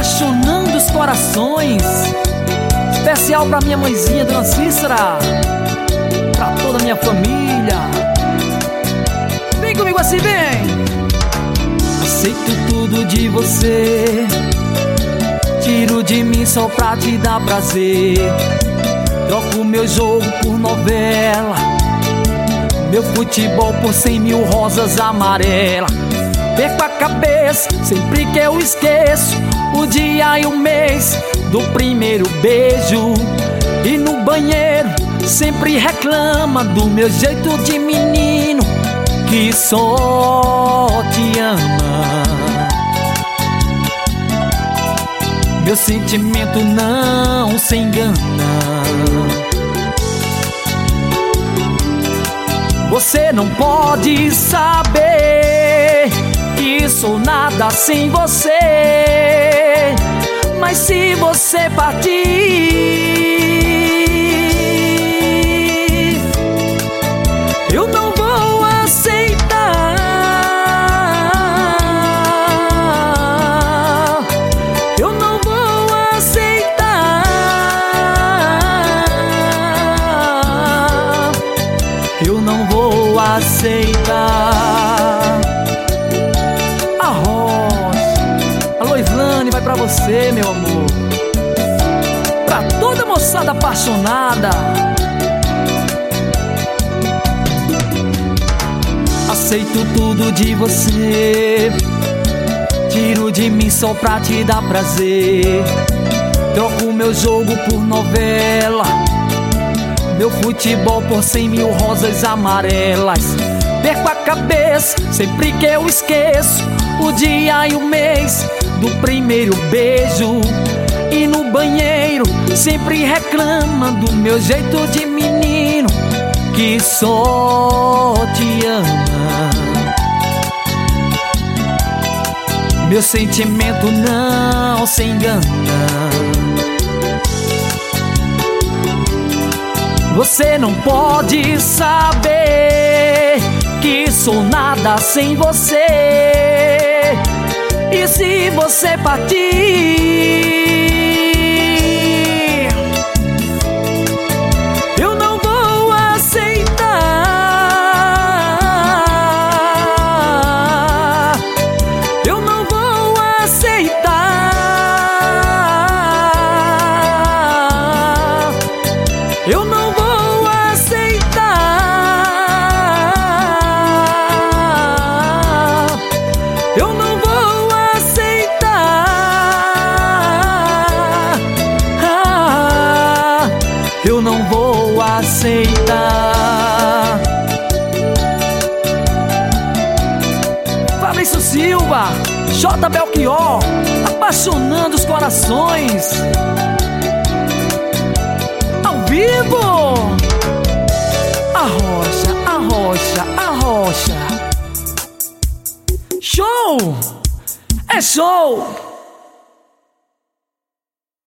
apaixonando os corações. Especial pra minha mãezinha, Dona Cícera, pra toda a minha família. Vem comigo assim, vem. Aceito tudo de você, tiro de mim só pra te dar prazer. Troco meu jogo por novela, meu futebol por 100 mil rosas amarelas. Perco a cabeça sempre que eu esqueço o dia e o mês do primeiro beijo. E no banheiro sempre reclama do meu jeito de menino que só te ama. Meu sentimento não se engana. Você não pode saber que sou nada sem você, mas se você partir, eu não vou aceitar. Eu não vou aceitar. Eu não vou aceitar. Alô, Islane, vai pra você, meu amor. Pra toda moçada apaixonada. Aceito tudo de você, tiro de mim só pra te dar prazer. Troco meu jogo por novela, meu futebol por 100 mil rosas amarelas. Perco a cabeça sempre que eu esqueço o dia e o mês do primeiro beijo. E no banheiro sempre reclama do meu jeito de menino que só te ama. Meu sentimento não se engana. Você não pode saber que sou nada sem você, e se você partir, eu não vou aceitar. Eu não vou aceitar. Eu não vou aceitar. Eu não vou aceitar. Eu não vou aceitar. Fabrício Silva, J. Belchior, apaixonando os corações. Ao vivo. Arrocha, arrocha, arrocha. Show! É show!